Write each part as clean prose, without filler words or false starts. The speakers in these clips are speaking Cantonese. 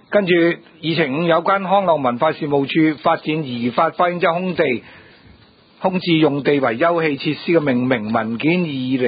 跟住議程5，有關康樂文化事務處發展宜發花園側空置用地為休憩設施嘅命名文件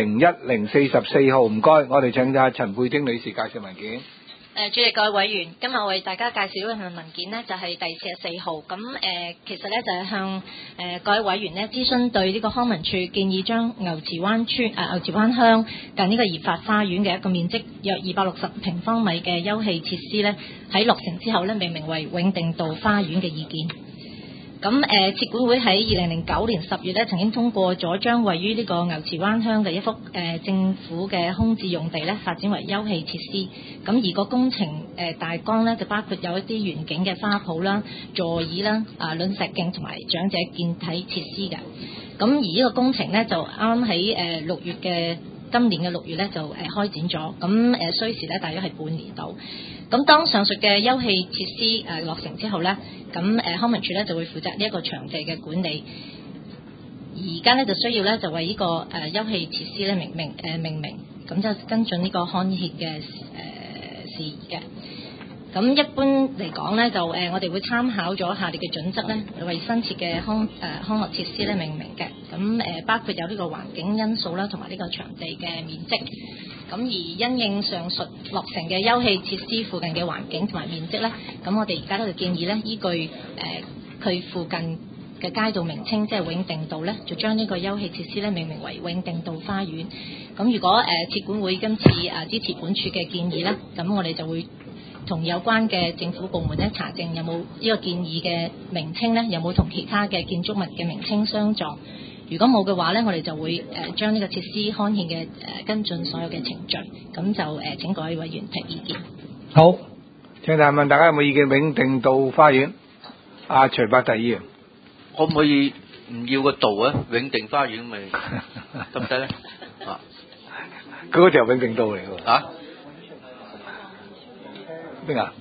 201044號，唔該，我哋請下陳佩貞女士介紹文件。 主席、各位委員，今日我為大家介紹呢份文件呢，就係第44號。咁其實呢，就係向各位委員呢諮詢對呢個康文署建議將牛池灣鄉近呢個宜發花園嘅一個面積約260平方米嘅休憩設施呢，喺落成之後呢，命名為永定道花園嘅意見。咁設管會喺2009年10月咧，曾經通過咗將位於呢個牛池灣鄉嘅一幅政府嘅空置用地咧，發展為休憩設施。咁而個工程大綱咧，就包括有一啲園景嘅花圃啦、座椅啦、卵石徑同埋長者健體設施嘅。咁而呢個工程咧，就啱喺今年嘅6月咧就開展咗。咁需時咧大約係半年到。咁當上述嘅休憩設施落成之後呢，咁康文署呢就會負責呢一個場地嘅管理。而家呢就需要呢就為呢個休憩設施呢命名，咁就跟進呢個刊憲嘅事宜嘅。咁一般嚟講呢，就我哋會參考咗下列嘅準則呢，為新設嘅康樂設施呢命名嘅。咁包括有呢個環境因素啦，同埋呢個場地嘅面積。咁而因應上述落成嘅休憩設施附近嘅環境同埋面積呢，咁我哋而家都建議呢，依據佢附近嘅街道名稱，即係永定道呢，就將呢個休憩設施呢命名為永定道花園。咁如果設管會今次支持本署嘅建議呢，咁我哋就會同有關嘅政府部門呢查證有冇呢個建議嘅名稱呢，有冇同其他嘅建築物嘅名稱相撞。如果冇嘅話呢，我哋就會將呢個設施刊憲嘅跟進所有嘅程序，咁就請各位委員提意見。 好，請問大家有冇意見？永定道花園，徐伯特議員， 可唔可以唔要個道啊？永定花園咪得唔得咧？ 嗰個就係永定道嚟㗎。邊個？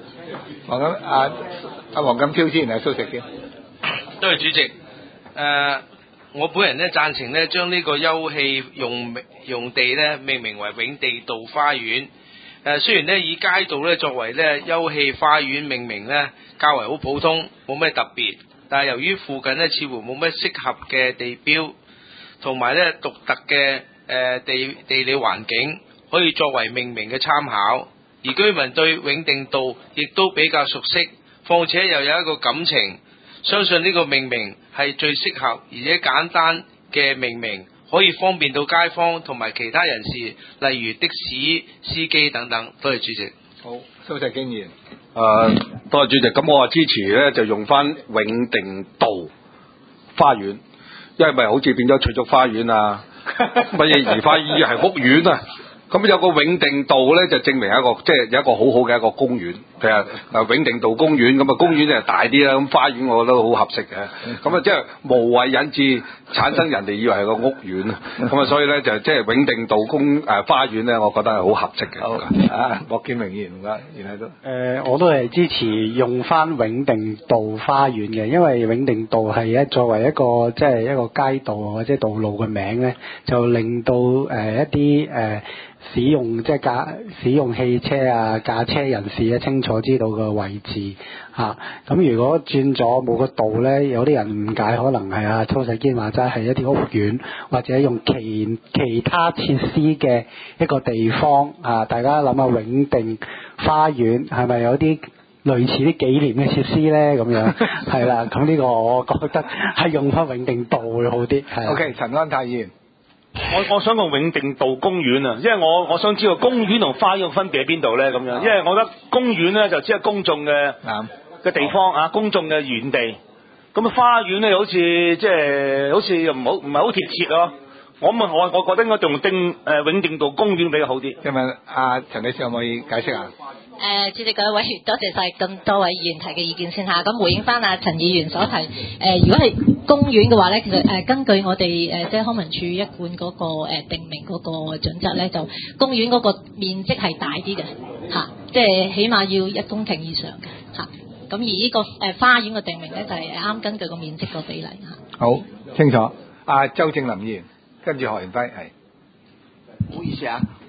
黃錦超先，蘇軾先。 多謝主席。我本人咧贊成咧將呢個休憩用地咧命名為永地道花園。雖然咧以街道咧作為咧休憩花園命名咧較為好普通，冇咩特別，但係由於附近咧似乎冇咩適合嘅地標，同埋咧獨特嘅地理環境，可以作為命名嘅參考。而居民對永定道亦都比較熟悉，況且又有一個感情，相信呢個命名係最適合而且簡單嘅命名，可以方便到街坊同埋其他人士，例如的士司機等等。多謝主席。 好，蘇軾議員。 多謝主席。咁我支持咧就用翻永定道花園，因為咪好似變咗翠竹花園啊，乜嘢宜花園係屋苑啊。咁有個永定道咧，就證明一個即係有一個好好嘅一個公園。其實永定道公園咁啊，公園就大啲啦。咁花園我覺得好合適嘅。咁啊，即係無謂引致產生人哋以為係個屋苑啊。咁啊，所以咧就即係永定道花園咧，我覺得係好合適嘅。 好莫建明議員唔該，然後都我都係支持用翻永定道花園嘅，因為永定道係作為一個即係一個街道或者道路嘅名咧，就令到一啲使用汽車駕車人士咧清楚知道個位置嚇。咁如果轉咗冇個道咧，有啲人誤解可能係蘇軾堅話齋係一啲屋苑或者用其他設施嘅一個地方啊。大家諗下永定花園係咪有啲類似啲紀念嘅設施咧？咁樣係啦。咁呢個我覺得係用翻永定道會好啲。 OK， 陳安泰議員。 我想講永定道公園啊，因為我想知道公園同花園分別喺邊度咧咁樣，因為我覺得公園咧就只係公眾嘅地方公眾嘅園地，咁花園咧好似即係好似唔係好貼切咯。我覺得應該用永定道公園比較好啲。 請問陳女士可唔可以解釋下？ 主席各位委員，多謝晒咁多位議員提嘅意見先嚇。咁回應翻陳議員所提，如果係公園嘅話咧，其實根據我哋即係康文署一貫嗰個定名嗰個準則咧，就公園嗰個面積係大啲嘅嚇，即係起碼要1公頃以上嘅嚇。咁而呢個花園嘅定名咧，就係啱根據個面積個比例嚇。 好清楚。周正林議員，跟住何賢輝係。 唔好意思啊，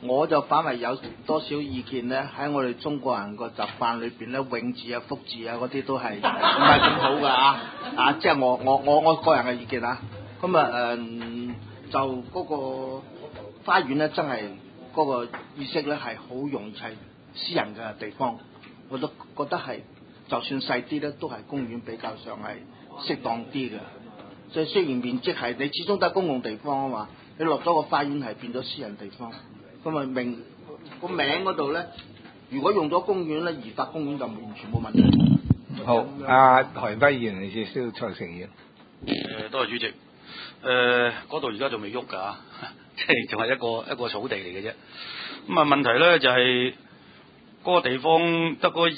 我就反為有多少意見咧？喺我哋中國人個習慣裏邊咧，永字啊、福字啊嗰啲都係唔係咁好噶啊！即係我個人嘅意見啊。咁啊就嗰個花園咧，真係嗰個意識咧係好容易係私人嘅地方，我都覺得係就算細啲咧，都係公園比較上係適當啲嘅。即係雖然面積係你始終都係公共地方啊嘛，你落咗個花園係變咗私人地方。咁啊名嗰度咧，如果用咗公園咧，移發公園就完全冇問題。 好，阿何賢輝議員，你先需要再承認。 多謝主席。嗰度而家仲未喐㗎，即係仲係一個草地嚟嘅啫。咁啊問題咧就係、嗰個地方得嗰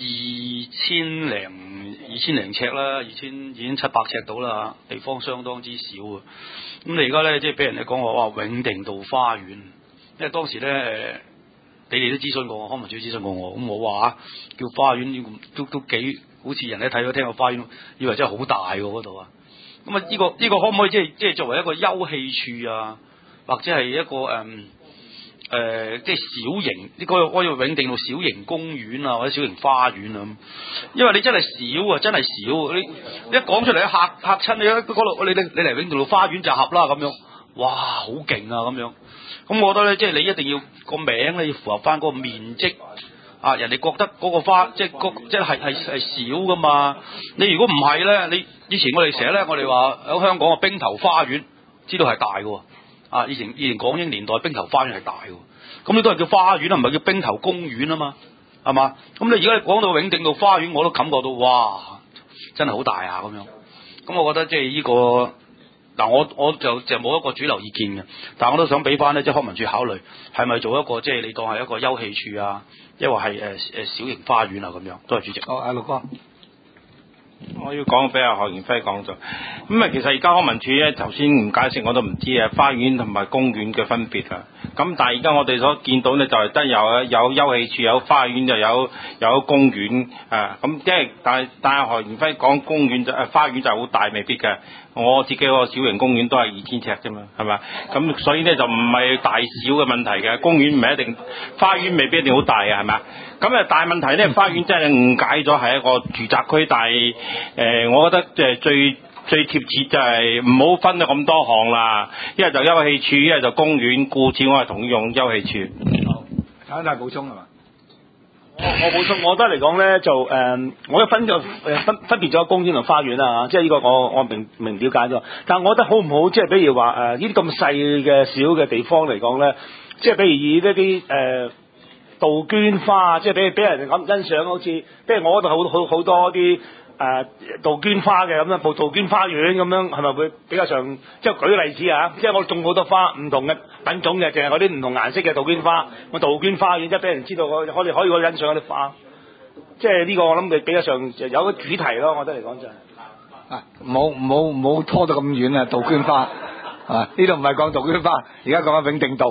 2000零尺啦，已經700尺到啦，地方相當之少啊。咁你而家咧即係俾人哋講話哇永定道花園。因為當時咧，你哋都諮詢過我，康文署諮詢過我，咁我話叫花園都幾，好似人哋睇咗聽個花園，以為真係好大喎嗰度啊！咁啊，呢個可唔可以即係作為一個休憩處啊，或者係一個即係小型呢個可以永定道小型公園啊，或者小型花園啊？因為你真係少啊，真係少，你一講出嚟嚇親你嗰度，你嚟永定道花園集合啦咁樣，哇，好勁啊咁樣。咁我覺得咧，即係你一定要個名咧要符合翻嗰個面積啊！人哋覺得嗰個花即係少噶嘛。你如果唔係咧，你以前我哋成日咧，我哋話喺香港嘅冰頭花園，知道係大嘅啊！以前港英年代冰頭花園係大嘅，咁你都係叫花園啊，唔係叫冰頭公園啊嘛，係嘛？咁你而家講到永定道花園，我都感覺到哇，真係好大啊咁樣。咁我覺得即係呢個。嗱，我就冇一個主流意見嘅，但係我都想俾翻咧，即係康文署考慮係咪做一個即係你當係一個休憩處啊，抑或係小型花園啊咁樣。多謝主席。 好，阿陸哥， 我要講俾阿何賢輝講咗。咁啊，其實而家康文署咧，頭先唔解釋我都唔知啊，花園同埋公園嘅分別啊。咁但係而家我哋所見到咧，就係得有休憩處，有花園，就有公園啊。咁即係但係何賢輝講公園就花園就好大，未必嘅。我自己個小型公園都係2000尺啫嘛，係咪？咁所以咧就唔係大小嘅問題嘅，公園唔係一定，花園未必一定好大嘅，係咪？咁啊大問題咧，花園真係誤解咗係一個住宅區，但係我覺得即係最貼切就係唔好分咗咁多項啦，一係就休憩處，一係就公園，故此我係同意用休憩處。 好，大補充係嘛？ 我補充，我覺得嚟講咧就我一分別咗公園同花園啊，即係呢個我明了解咗。但係我覺得好唔好，即係比如話呢啲咁細嘅小嘅地方嚟講咧，即係比如以呢啲杜鵑花，即係俾人哋咁欣賞，好似譬如我嗰度好多啲杜鵑花嘅咁樣，部杜鵑花園咁樣，係咪會比較上？即係舉個例子啊，即係我種好多花，唔同嘅品種嘅，淨係嗰啲唔同顏色嘅杜鵑花，我杜鵑花園即係俾人知道我哋可以欣賞嗰啲花。即係呢個我諗佢比較上就有個主題咯，我覺得嚟講就係唔好拖到咁遠啊！杜鵑花啊，呢度唔係講杜鵑花，而家講緊永定道。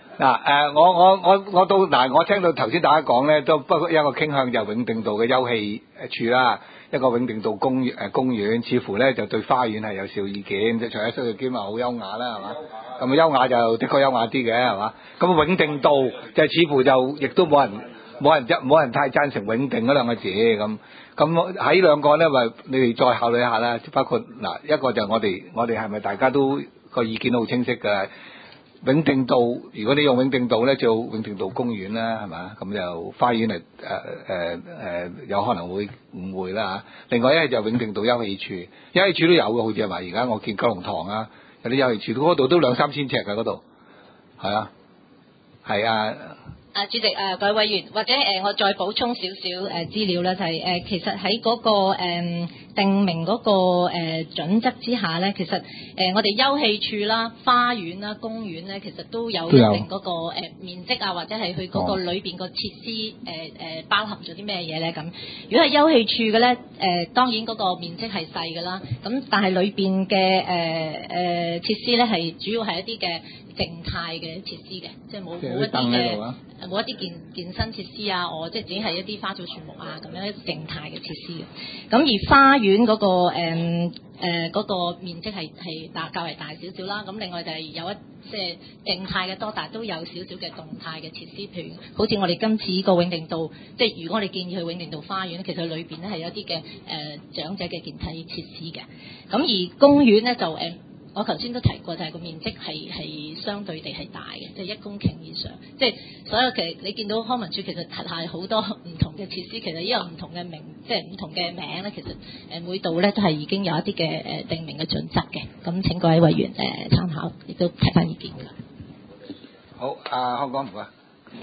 我都我聽到頭先大家講咧，都不過一個傾向就永定道嘅休憩處啦，一個永定道公園，似乎咧就對花園係有少意見，即係除咗需要兼話好優雅啦，係嘛？咁優雅就的確優雅啲嘅，係嘛？咁永定道就似乎就亦都冇人太贊成永定嗰兩個字咁。咁喺兩個咧，你哋再考慮一下啦。包括一個就我哋係咪大家都個意見都好清晰嘅？永定道，如果你用永定道咧，就永定道公園啦，係嘛？咁就花園係有可能會誤會啦嚇。另外一係就永定道休憩處，休憩處都有嘅，好似係嘛？而家我見九龍塘啊，有啲休憩處，嗰度都2-3千尺嘅嗰度，係啊，係啊。 主席各位委員，或者我再補充少少資料啦，就係其實喺嗰個定明嗰個準則之下咧，其實我哋休憩處啦、花園啦、公園咧，其實都有一定嗰個面積啊，或者係佢嗰個裏邊個設施包含咗啲咩嘢咧咁。如果係休憩處嘅咧，當然嗰個面積係細㗎啦，咁但係裏邊嘅設施咧係主要係一啲嘅靜態嘅設施嘅，即係冇即係一啲燈喺度嘅啊冇一啲健身設施啊，即係只係一啲花草樹木啊咁樣一啲靜態嘅設施嘅。咁而花園嗰、嗰個面積係較為大少少啦。咁另外就係有即係靜態嘅多，但係都有少少嘅動態嘅設施，譬如好似我哋今次個永定道，即係如果我哋建議去永定道花園咧，其實裏邊咧係有一啲嘅長者嘅健體設施嘅。咁而公園咧就我頭先都提過，就係個面積係相對地係大嘅，即係1公頃以上。即係所有其實你見到康文署其實係好多唔同嘅設施，其實呢有唔同嘅名，即係唔同嘅名咧。其實每度咧都係已經有一啲嘅定名嘅準則嘅。咁請各位委員參考，亦都提翻意見㗎。 好，阿康哥唔該。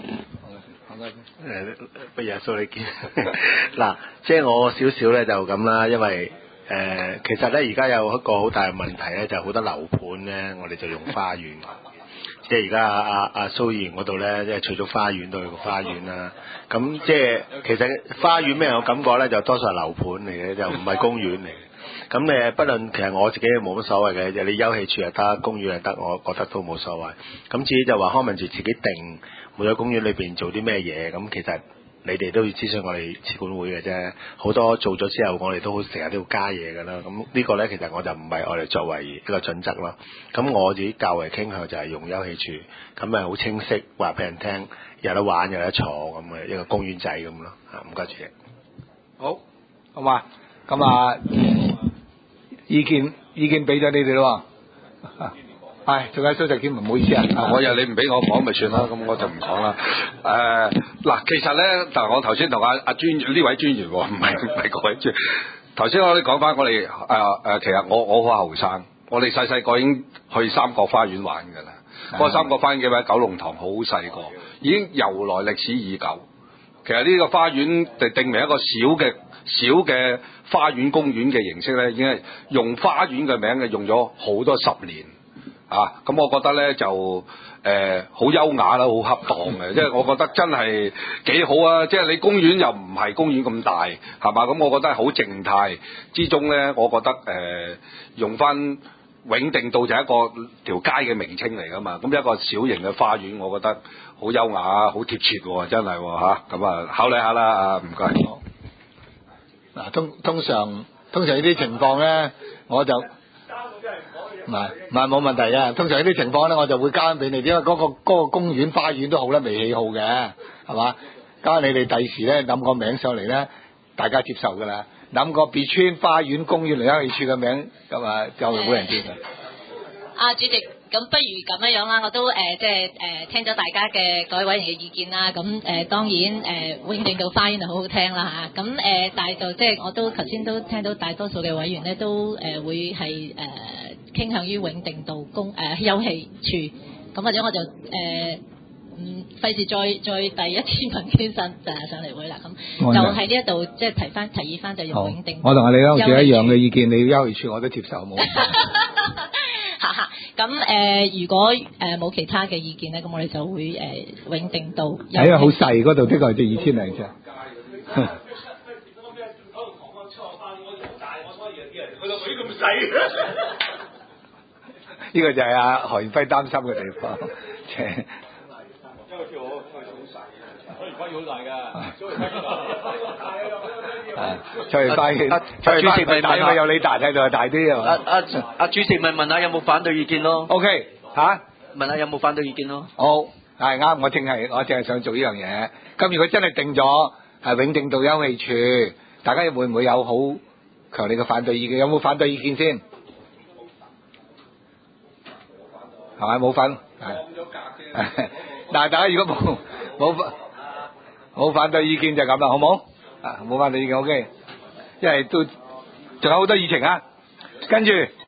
不如阿蘇你見嗱，即係我少少咧就咁啦，因為其實咧而家有一個好大嘅問題咧，就好多樓盤咧，我哋就用花園，即係而家阿蘇議員嗰度咧，即係除咗花園都有個花園啦。咁即係其實花園咩我感覺咧，就多數係樓盤嚟嘅，就唔係公園嚟嘅。咁不論其實我自己冇乜所謂嘅，你休憩處又得，公園又得，我覺得都冇所謂。咁至於就話康文署自己定每個公園裏邊做啲咩嘢，咁其實你哋都要諮詢我哋設管會嘅啫。好多做咗之後，我哋都成日都要加嘢㗎啦。咁呢個咧其實我就唔係我哋作為一個準則咯。咁我自己較為傾向就係用休憩處，咁好清晰話俾人聽，有得玩有得坐咁嘅一個公園仔咁咯。唔該主席。 好，好嘛，咁啊。意見俾咗你哋咯，仲有蘇澤堅，唔好意思啊， 我又你唔俾我講咪算啦，咁我就唔講啦。嗱，其實咧，但係我頭先同阿專呢位專員，唔係嗰位專員。頭先我哋講翻我哋其實我好後生，我哋細細個已經去三角花園玩㗎啦。嗰三角花園嘅喺九龍塘好細個，已經由來歷史已久。其實呢個花園定明一個小嘅花園公園嘅形式咧，已經係用花園嘅名嘅，用咗好多10年啊！咁我覺得咧就好優雅啦，好恰當嘅，即係我覺得真係幾好啊！即係你公園又唔係公園咁大，係嘛？咁我覺得係好靜態之中咧，我覺得用翻永定道就係一個條街嘅名稱嚟噶嘛，咁一個小型嘅花園，我覺得好優雅，好貼切喎，真係嚇！咁啊，考慮下啦，唔該。 嗱，通常呢啲情況咧，我就唔係冇問題嘅。通常呢啲情況咧，我就會交俾你，因為嗰個公園花園都好啦，未起好嘅，係嘛？交你哋第時咧諗個名上嚟咧，大家接受㗎啦。諗個別村花園公園嚟休憩處嘅名，咁啊就會冇人知嘅。 主席。咁不如咁樣啦，我都聽咗大家嘅各位委員嘅意見啦。咁當然永定道花園就好好聽啦嚇。咁但係就即係我都頭先都聽到大多數嘅委員咧都會係傾向於永定道休憩處。咁或者我就費事再第一次文件上嚟會啦。咁就喺呢一度即係提議翻就用永定道。 我同你好似一樣嘅意見，你休憩處我都接受冇。 咁如果冇其他嘅意見咧，咁我哋就會永定道。 係啊，好細嗰度，的確係2000零尺。呢個就係阿何元輝擔心嘅地方。蔡主席咪大，有你大睇到大啲係嘛？ 阿主席咪問下有冇反對意見咯。 OK 嚇， 問下有冇反對意見咯。 好，係啱，我淨係想做呢樣嘢。咁如果真係定咗係永定道休憩處，大家會唔會有好強烈嘅反對意見？有冇反對意見先？係咪冇份？但係大家如果冇反對意見就咁啦，好冇？冇反對意見 OK，因為都仲有好多議程啊，跟住。